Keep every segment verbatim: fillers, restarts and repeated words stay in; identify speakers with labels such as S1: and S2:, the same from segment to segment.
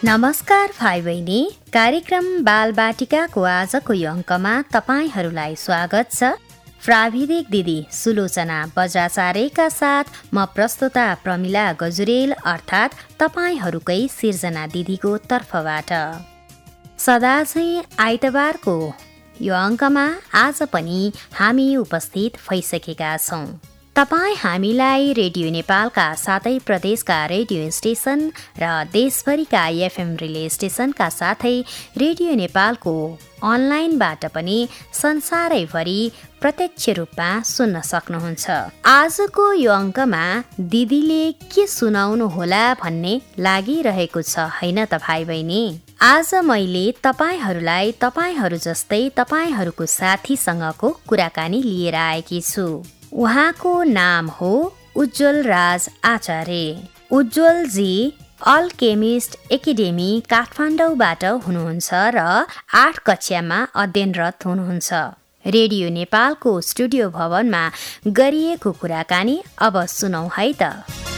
S1: नमस्कार भाइ बहिनी, कार्यक्रम बालबाटिकाको आजको यो अङ्कमा तपाईँहरूलाई स्वागत छ। प्राविधिक दिदी सुलोचना बज्राचार्यका साथ म प्रस्तुता प्रमिला गजुरेल अर्थात् तपाईँहरूकै सिर्जना दिदीको तर्फबाट। सदा चाहिँ आइतबारको यो अङ्कमा आज पनि हामी उपस्थित भइसकेका छौँ। तपाईँ हामीलाई रेडियो नेपालका सातै प्रदेशका रेडियो स्टेसन र देशभरिका एफएम रिले स्टेसनका साथै रेडियो नेपालको अनलाइनबाट पनि संसारैभरि प्रत्यक्ष रूपमा सुन्न सक्नुहुन्छ। आजको यो अङ्कमा दिदीले के सुनाउनु होला भन्ने लागिरहेको छ हैन त भाइ बहिनी। आज मैले तपाईँहरूलाई तपाईँहरू जस्तै तपाईँहरूको साथीसँगको कुराकानी लिएर आएकी छु। उहाँको नाम हो उज्जवल राज आचार्य। उज्जवलजी अल्केमिस्ट एकाडेमी काठमाडौँबाट हुनुहुन्छ र आठ कक्षामा अध्ययनरत हुनुहुन्छ। रेडियो नेपालको स्टुडियो भवनमा गरिएको कुराकानी अब सुनौ है त।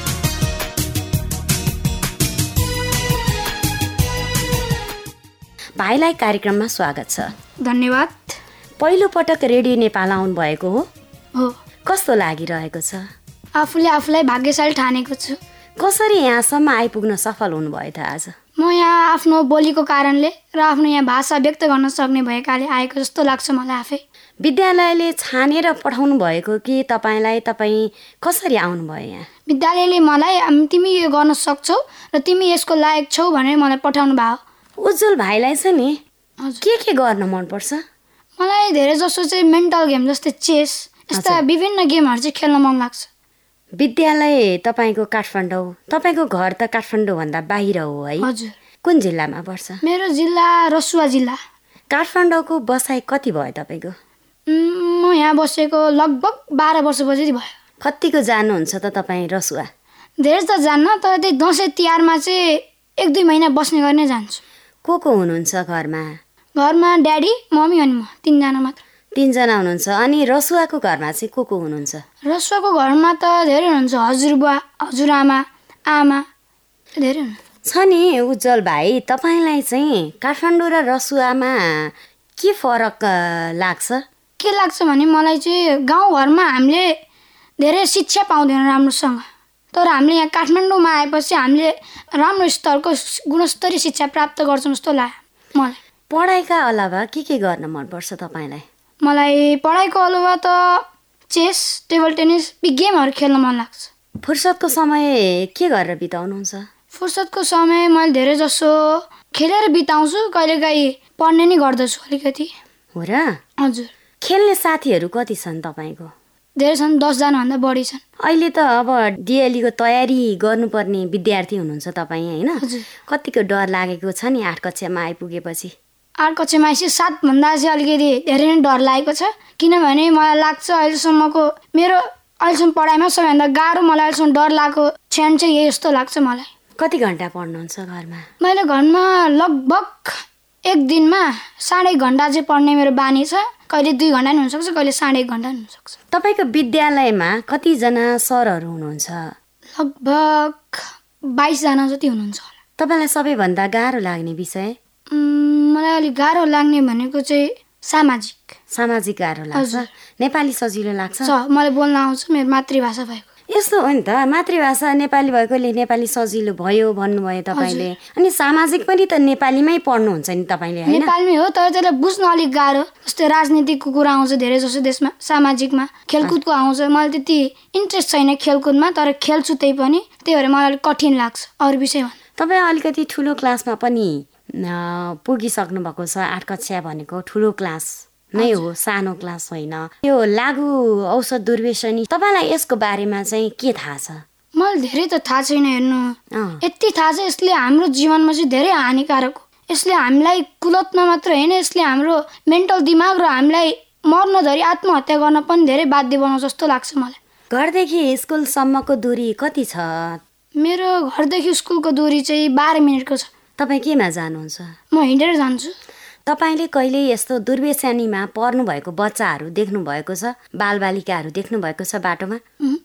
S1: भाइलाई कार्यक्रममा स्वागत छ।
S2: धन्यवाद।
S1: पहिलो पटक रेडियो नेपाल आउनु भएको हो?
S2: हो।
S1: कस्तो लागिरहेको छ?
S2: आफूले आफूलाई भाग्यशाली ठानेको छु।
S1: कसरी यहाँसम्म आइपुग्न सफल हुनुभयो त आज?
S2: म यहाँ आफ्नो बोलीको कारणले र आफ्नो यहाँ भाषा व्यक्त गर्न सक्ने भएकाले आएको जस्तो लाग्छ मलाई आफै।
S1: विद्यालयले छानेर पठाउनु भएको कि तपाईँलाई तपाईँ कसरी आउनुभयो यहाँ?
S2: विद्यालयले मलाई तिमी यो गर्न सक्छौ र तिमी यसको लायक छौ भनेर मलाई पठाउनु भयो।
S1: उज्जवल भाइलाई चाहिँ नि के के गर्न मनपर्छ?
S2: मलाई धेरै जसो चाहिँ मेन्टल गेम जस्तै चेस यस्ता विभिन्न गेमहरू चाहिँ खेल्न मन लाग्छ।
S1: विद्यालय तपाईँको काठमाडौँ, तपाईँको घर त काठमाडौँभन्दा बाहिर हो है?
S2: हजुर।
S1: कुन जिल्लामा पर्छ?
S2: मेरो जिल्ला रसुवा जिल्ला।
S1: काठमाडौँको बसाइ कति भयो तपाईँको?
S2: म यहाँ बसेको लगभग बाह्र वर्ष बजेरी भयो।
S1: कतिको जानुहुन्छ त तपाईँ रसुवा?
S2: धेरै त जान्न, तर त्यही दसैँ तिहारमा चाहिँ एक दुई महिना बस्ने गर्ने जान्छु।
S1: को को हुनुहुन्छ घरमा?
S2: घरमा ड्याडी, मम्मी अनि म, तिनजना मात्र।
S1: तिनजना हुनुहुन्छ। अनि रसुवाको घरमा चाहिँ को को हुनुहुन्छ?
S2: रसुवाको घरमा त धेरै हुनुहुन्छ। हजुरबुवा, हजुरआमा, आमा धेरै हुनुहुन्छ।
S1: छ नि उज्जवल भाइ, तपाईँलाई चाहिँ काठमाडौँ र रसुवामा के फरक लाग्छ?
S2: के लाग्छ भने मलाई चाहिँ गाउँघरमा हामीले धेरै शिक्षा पाउँदैन राम्रोसँग, तर हामीले यहाँ काठमाडौँमा आएपछि हामीले राम्रो स्तरको गुणस्तरीय शिक्षा प्राप्त गर्छौँ जस्तो लाग्यो मलाई।
S1: पढाइका अलावा के के गर्न मनपर्छ तपाईँलाई?
S2: मलाई पढाइको अलावा त चेस, टेबल टेनिस, गेमहरू खेल्न मन लाग्छ।
S1: फुर्सदको समय के गरेर बिताउनुहुन्छ?
S2: फुर्सदको समय मैले धेरै जसो खेलेर बिताउँछु, कहिलेकाहीँ पढ्ने नै गर्दछु अलिकति।
S1: हो र?
S2: हजुर।
S1: खेल्ने साथीहरू कति छन् तपाईँको?
S2: धेरै छन्, दसजनाभन्दा बढी छन्।
S1: अहिले त अब डिएलईको तयारी गर्नुपर्ने विद्यार्थी हुनुहुन्छ तपाईँ होइन?
S2: हजुर।
S1: कतिको डर लागेको छ नि आठ कक्षामा आइपुगेपछि?
S2: आठ कक्षामा आएपछि सातभन्दा चाहिँ अलिकति धेरै नै डर लागेको छ, किनभने मलाई लाग्छ अहिलेसम्मको मेरो अहिलेसम्म पढाइमा सबैभन्दा गाह्रो मलाई अहिलेसम्म डर लागेको क्षण चाहिँ यही जस्तो लाग्छ मलाई।
S1: कति घन्टा पढ्नुहुन्छ घरमा?
S2: मैले घरमा लगभग एक दिनमा साढे एक घन्टा चाहिँ पढ्ने मेरो बानी छ। कहिले दुई घन्टा नि हुनसक्छ, कहिले साढे एक घन्टा नि हुनसक्छ।
S1: तपाईँको विद्यालयमा कतिजना सरहरू हुनुहुन्छ?
S2: लगभग बाइसजना जति हुनुहुन्छ होला।
S1: तपाईँलाई सबैभन्दा गाह्रो लाग्ने विषय?
S2: मलाई अलिक गाह्रो लाग्ने भनेको चाहिँ सामाजिक।
S1: सामाजिक गाह्रो लाग्छ? नेपाली सजिलो लाग्छ?
S2: मलाई बोल्न आउँछ, मेरो मातृभाषा भएको।
S1: यस्तो हो नि त, मातृभाषा नेपाली भएकोले नेपाली सजिलो भयो भन्नुभयो तपाईँले। अनि सामाजिक पनि त नेपालीमै पढ्नुहुन्छ नि तपाईँले हैन?
S2: नेपालीमै हो, तर त्यसलाई बुझ्न अलिक गाह्रो। जस्तै राजनीतिको कुरा आउँछ धेरै जसो देशमा, सामाजिकमा खेलकुदको आउँछ। मलाई त्यति इन्ट्रेस्ट छैन खेलकुदमा, तर खेल्छु त्यही पनि, त्यही भएर मलाई अलिक कठिन लाग्छ अरू विषयमा। तपाईँ
S1: अलिकति ठुलो क्लासमा पनि पुगिसक्नु भएको छ। आठ कक्षा भनेको ठुलो क्लास नै हो, सानो क्लास होइन। यो लागु औषध दुर्व्यसनी, तपाईँलाई यसको बारेमा चाहिँ के थाहा छ?
S2: मलाई धेरै त थाहा छैन। हेर्नु, यति थाहा छ यसले हाम्रो जीवनमा चाहिँ धेरै हानिकारक हो। यसले हामीलाई कुलतमा मात्र होइन, यसले हाम्रो मेन्टल दिमाग र हामीलाई मर्न धरि आत्महत्या गर्न पनि धेरै बाध्य बनाउँछ जस्तो लाग्छ मलाई।
S1: घरदेखि स्कुलसम्मको दूरी कति छ?
S2: मेरो घरदेखि स्कुलको दूरी चाहिँ बाह्र मिनटको छ।
S1: तपाईँ केमा जानुहुन्छ?
S2: म हिँडेर जान्छु।
S1: तपाईँले कहिले यस्तो दुर्व्यसनीमा पर्नु भएको बच्चाहरू देख्नु भएको छ? बालबालिकाहरू देख्नु भएको छ बाटोमा?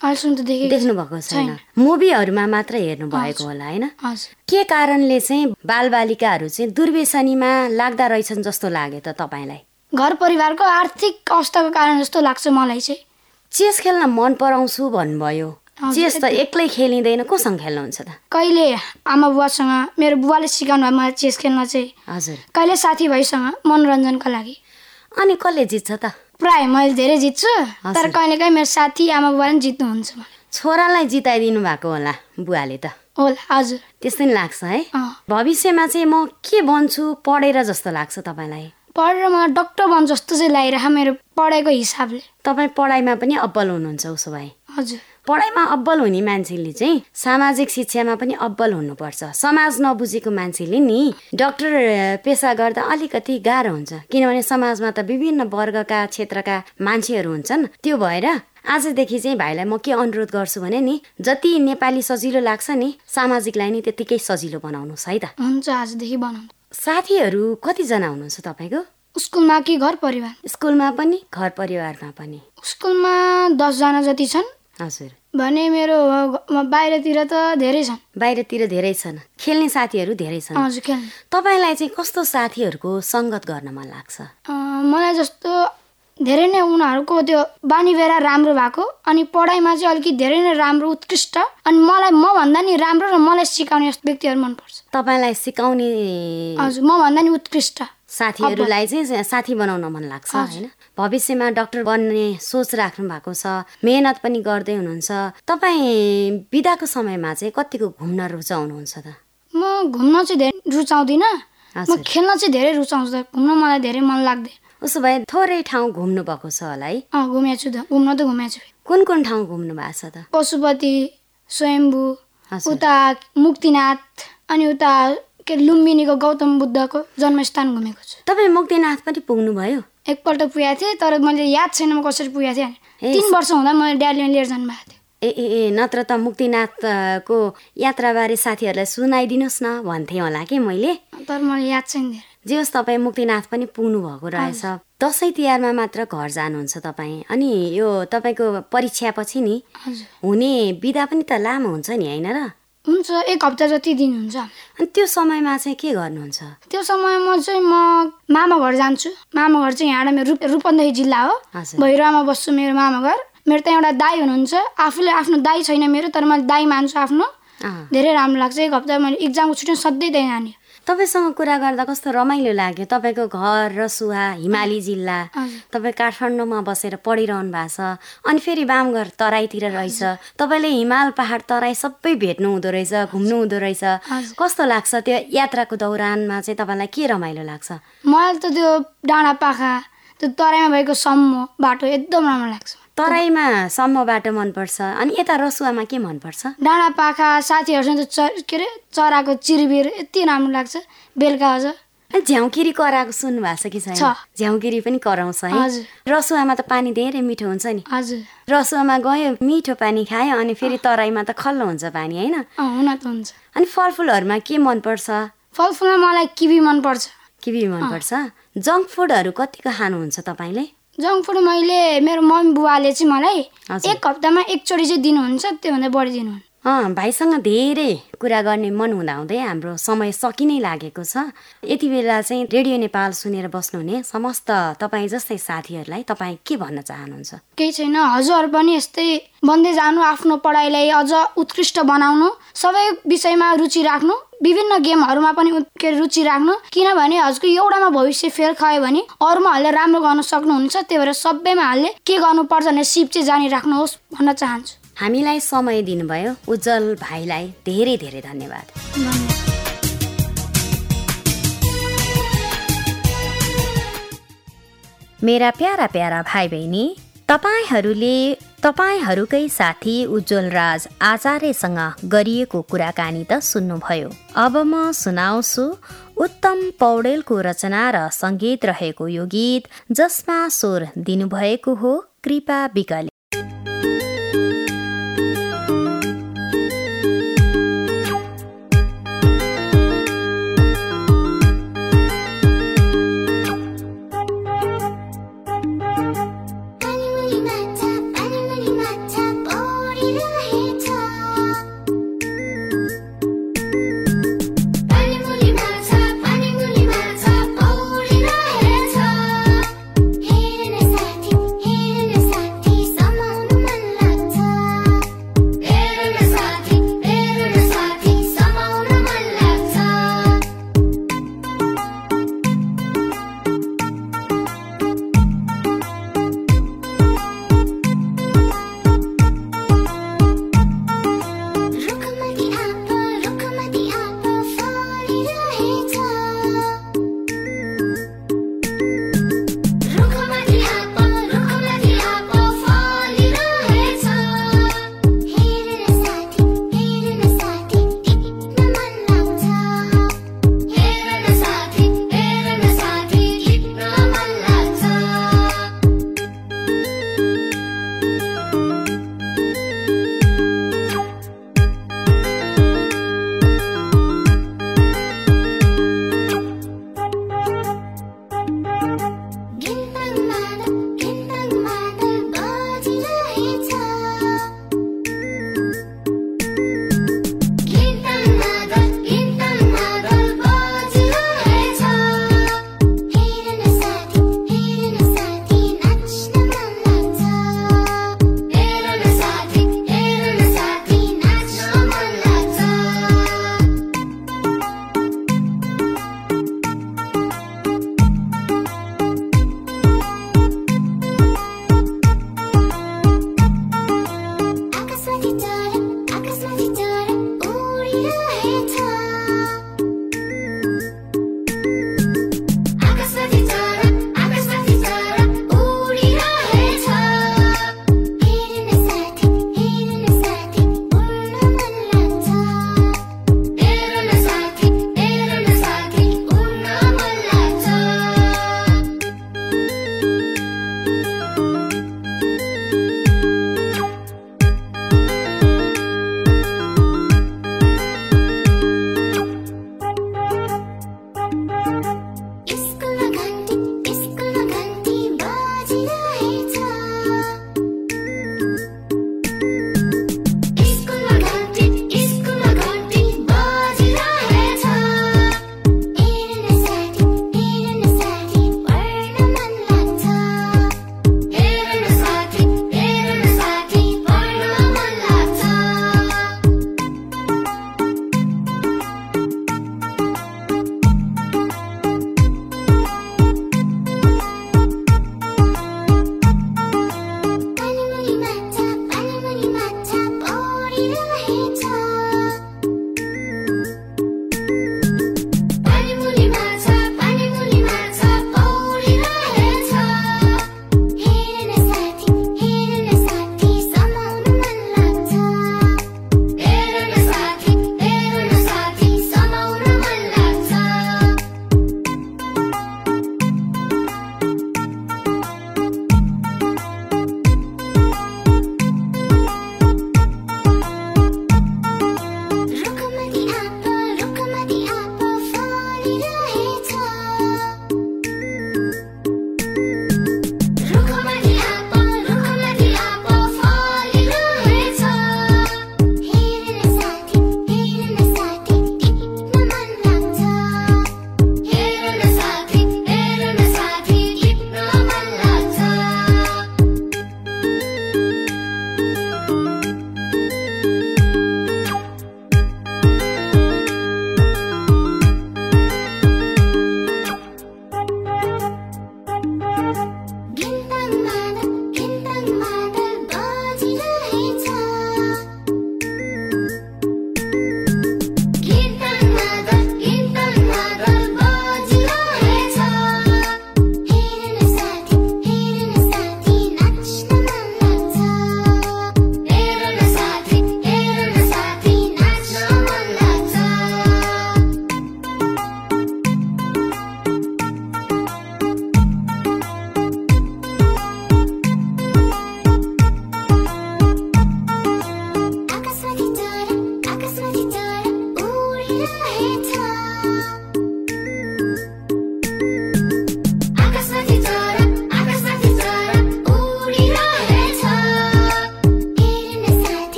S2: अहिलेसम्म त देखेको
S1: देख्नु भएको छैन। मुभीहरूमा मात्र हेर्नु भएको होला हैन? के कारणले चाहिँ बालबालिकाहरू चाहिँ दुर्व्यसनीमा लाग्दा रहेछन् जस्तो लाग्यो त तपाईँलाई?
S2: घर परिवारको आर्थिक अवस्थाको कारण जस्तो लाग्छ मलाई चाहिँ।
S1: चेस खेल्न मन पराउँछु भन्नुभयो, चेस त एक्लै खेलिँदैन, कोसँग खेल्नुहुन्छ त?
S2: कहिले आमा बुवासँग, मेरो बुवाले सिकाउनु भयो मलाई चेस खेल्न चाहिँ।
S1: हजुर।
S2: कहिले साथीभाइसँग मनोरञ्जनका लागि।
S1: अनि कसले जित्छ त?
S2: प्राय मैले धेरै जित्छु, तर कहिले काहीँ मेरो साथी आमा बुवाले जित्नुहुन्छ।
S1: छोरालाई जिताइदिनु भएको होला बुवाले त?
S2: होला, हजुर।
S1: त्यस्तै लाग्छ है। भविष्यमा चाहिँ म के बन्छु पढेर जस्तो लाग्छ तपाईँलाई?
S2: पढेर मलाई डक्टर बन्छु जस्तो चाहिँ लागिरहेको मेरो पढाइको हिसाबले।
S1: तपाईँ पढाइमा पनि अब्बल हुनुहुन्छ उसो भए?
S2: हजुर।
S1: पढाइमा अब्बल हुने मान्छेले चाहिँ सामाजिक शिक्षामा पनि अब्बल हुनुपर्छ। समाज नबुझेको मान्छेले नि डाक्टर पेसा गर्दा अलिकति गाह्रो हुन्छ, किनभने समाजमा त विभिन्न वर्गका क्षेत्रका मान्छेहरू हुन्छन्। त्यो भएर आजदेखि चाहिँ भाइलाई म के अनुरोध गर्छु भने नि, जति नेपाली सजिलो लाग्छ नि सामाजिकलाई नि त्यतिकै सजिलो बनाउनुहोस् है त।
S2: हुन्छ, आजदेखि बनाउनु।
S1: साथीहरू कतिजना हुनुहुन्छ तपाईँको?
S2: स्कुलमा कि घर परिवार?
S1: स्कुलमा पनि घर परिवारमा पनि।
S2: स्कुलमा दसजना जति छन्।
S1: हजुर।
S2: भने मेरो बाहिरतिर त धेरै छन्।
S1: बाहिरतिर धेरै छन्, खेल्ने साथीहरू धेरै छन्।
S2: हजुर, खेल्ने।
S1: तपाईँलाई चाहिँ कस्तो साथीहरूको सङ्गत गर्न मन लाग्छ?
S2: मलाई जस्तो धेरै नै उनीहरूको त्यो बानी बेहोरा राम्रो भएको, अनि पढाइमा चाहिँ अलिकति धेरै नै राम्रो उत्कृष्ट, अनि मलाई म भन्दा नि राम्रो र मलाई सिकाउने व्यक्तिहरू मनपर्छ। तपाईँलाई
S1: सिकाउने?
S2: हजुर, म भन्दा नि उत्कृष्ट
S1: साथीहरूलाई चाहिँ साथी बनाउन मन लाग्छ हैन? भविष्यमा डाक्टर बन्ने सोच राख्नु भएको छ, मेहनत पनि गर्दै हुनुहुन्छ। तपाईँ बिदाको समयमा चाहिँ कतिको घुम्न रुचाउनुहुन्छ त?
S2: म घुम्न चाहिँ धेरै रुचाउँदिनँ, म खेल्न चाहिँ धेरै रुचाउँछु। घुम्न मलाई धेरै मन लाग्दैन।
S1: उसो भए थोरै ठाउँ घुम्नु भएको छ होला है?
S2: अँ, घुमेको छु त, घुम्न त घुमेको छु।
S1: कुन कुन ठाउँ घुम्नु भएको छ त?
S2: पशुपति, स्वयम्भू, उता मुक्तिनाथ, अनि उता के लुम्बिनीको गौतम बुद्धको जन्मस्थान घुमेको छु। तपाईँ
S1: मुक्तिनाथ पनि पुग्नु भयो?
S2: एकपल्ट पुगेको थिएँ, तर मैले याद छैन म कसरी पुगेको थिएँ। तीन वर्ष हुँदा मैले ड्याडीले लिएर जानुभएको थियो।
S1: ए ए ए नत्र त मुक्तिनाथको यात्राबारे साथीहरूलाई सुनाइदिनुहोस् न भन्थेँ होला कि मैले,
S2: तर मलाई याद छैन।
S1: जे होस् तपाईँ मुक्तिनाथ पनि पुग्नु भएको रहेछ। दसैँ तिहारमा मात्र घर जानुहुन्छ तपाईँ, अनि यो तपाईँको परीक्षा पछि नि हुने बिदा पनि त लामो हुन्छ नि होइन र?
S2: हुन्छ, एक हप्ता जति दिन हुन्छ।
S1: अनि त्यो समयमा चाहिँ के गर्नुहुन्छ?
S2: त्यो समयमा चाहिँ म मामा घर जान्छु। मामा घर चाहिँ यहाँ मेरो रूपन्देही जिल्ला हो, भैरवामा बस्छु मेरो मामा घर। मेरो त एउटा दाई हुनुहुन्छ, आफूले आफ्नो दाई छैन मेरो, तर मैले दाई मान्छु आफ्नो। धेरै राम्रो लाग्छ। एक हप्ता मैले इक्जामको छुट्टी सधैँ त्यही नानी।
S1: तपाईँसँग कुरा गर्दा कस्तो रमाइलो लाग्यो। तपाईँको घर रसुवा हिमाली जिल्ला, तपाईँ काठमाडौँमा बसेर पढिरहनु भएको छ, अनि फेरि बामघर तराईतिर रहेछ। तपाईँले हिमाल पहाड तराई सबै भेट्नु हुँदो रहेछ, घुम्नु हुँदो रहेछ। कस्तो लाग्छ त्यो यात्राको दौरानमा चाहिँ तपाईँलाई के रमाइलो लाग्छ?
S2: मलाई त त्यो डाँडा पाखा, त्यो तराईमा भएको सम्म बाटो एकदम राम्रो लाग्छ।
S1: तराईमा सम्म बाटो मनपर्छ, अनि यता रसुवामा के मनपर्छ?
S2: डाँडा पाखा साथीहरूसँग च के अरे चराको चिरबिर यति राम्रो लाग्छ। बेलुका हजुर
S1: झ्याउकिरी कराएको सुन्नु भएको छ कि छैन? झ्याउकिरी पनि कराउँछ है। रसुवामा त पानी धेरै मिठो हुन्छ नि।
S2: हजुर,
S1: रसुवामा गयो मिठो पानी खायो, अनि फेरि तराईमा त खल्लो हुन्छ पानी होइन?
S2: हुन त हुन्छ।
S1: अनि फलफुलहरूमा के मनपर्छ?
S2: फलफुलमा मलाई किवी मनपर्छ।
S1: किवी मनपर्छ। जङ्क फुडहरू कतिको खानुहुन्छ तपाईँले?
S2: जङ्क फुड मैले मेरो मम्मी बुवाले चाहिँ मलाई एक हप्तामा एकचोटि चाहिँ दिनुहुन्छ, त्योभन्दा बढी दिनुहुन्न।
S1: अँ भाइसँग धेरै कुरा गर्ने मन हुँदाहुँदै हाम्रो समय सकि नै लागेको छ। यति बेला चाहिँ रेडियो नेपाल सुनेर बस्नुहुने समस्त तपाईँ जस्तै साथीहरूलाई तपाईँ के भन्न चाहनुहुन्छ?
S2: केही छैन, हजुरहरू पनि यस्तै बन्दै जानु, आफ्नो पढाइलाई अझ उत्कृष्ट बनाउनु, सबै विषयमा रुचि राख्नु, विभिन्न गेमहरूमा पनि के रुचि राख्नु, किनभने हजुरको एउटामा भविष्य फेल खायो भने अरूमा हालेर राम्रो गर्न सक्नुहुन्छ। त्यही भएर सबैमा हालले के गर्नुपर्छ भने सिप चाहिँ जानिराख्नुहोस् भन्न चाहन्छु।
S1: हामीलाई समय दिनुभयो उज्जवल भाइलाई धेरै धेरै धन्यवाद। मेरा प्यारा प्यारा भाइ बहिनी, तपाईहरूले तपाईहरूकै साथी उज्जवल राज आचार्यसँग गरिएको कुराकानी त सुन्नुभयो। अब म सुनाउँछु उत्तम पौडेलको रचना र सङ्गीत रहेको यो गीत, जसमा स्वर दिनुभएको हो कृपा विकले।
S3: Body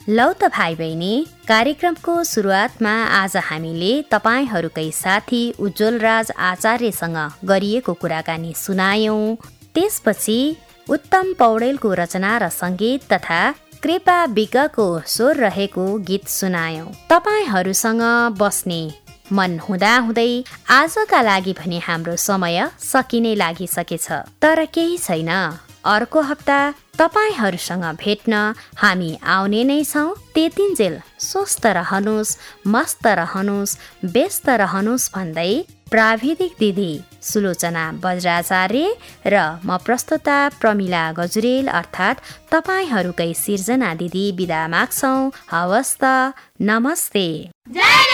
S1: लौ त भाइ बहिनी, कार्यक्रमको सुरुवातमा आज हामीले तपाईँहरूकै साथी उज्जवल राज आचार्यसँग गरिएको कुराकानी सुनायौं। त्यसपछि उत्तम पौडेलको रचना र सङ्गीत तथा कृपा विज्ञको स्वर रहेको गीत सुनायौं। तपाईँहरूसँग बस्ने मन हुँदाहुँदै आजका लागि भने हाम्रो समय सकिने लागिसकेछ। तर केही छैन, अर्को हप्ता तपाईँहरूसँग भेट्न हामी आउने नै छौँ। त्यतिन्जेल स्वस्थ रहनुहोस्, मस्त रहनुहोस्, व्यस्त रहनुहोस् भन्दै प्राविधिक दिदी सुलोचना बज्राचार्य र म प्रस्तुता प्रमिला गजुरेल अर्थात् तपाईँहरूकै सिर्जना दिदी बिदा माग्छौँ। हवस् त, नमस्ते।